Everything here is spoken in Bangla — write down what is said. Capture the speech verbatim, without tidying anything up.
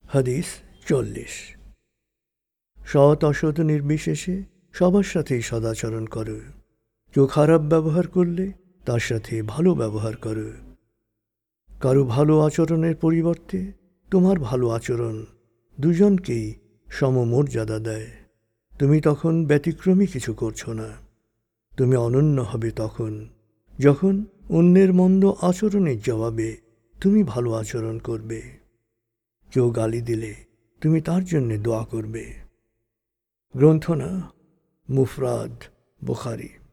হাদিস চল্লিশ। সৎ অসৎ নির্বিশেষে সবার সাথেই সদাচরণ করো। কেউ খারাপ ব্যবহার করলে তার সাথে ভালো ব্যবহার করো। কারো ভালো আচরণের পরিবর্তে তোমার ভালো আচরণ দুজনকেই সমমর্যাদা দেয়। তুমি তখন ব্যতিক্রমী কিছু করছো না। তুমি অনন্য হবে তখন যখন অন্যের মন্দ আচরণের জবাবে তুমি ভালো আচরণ করবে। কেউ গালি দিলে তুমি তার জন্যে দোয়া করবে। গ্রন্থনা মুফরাদ বুখারী।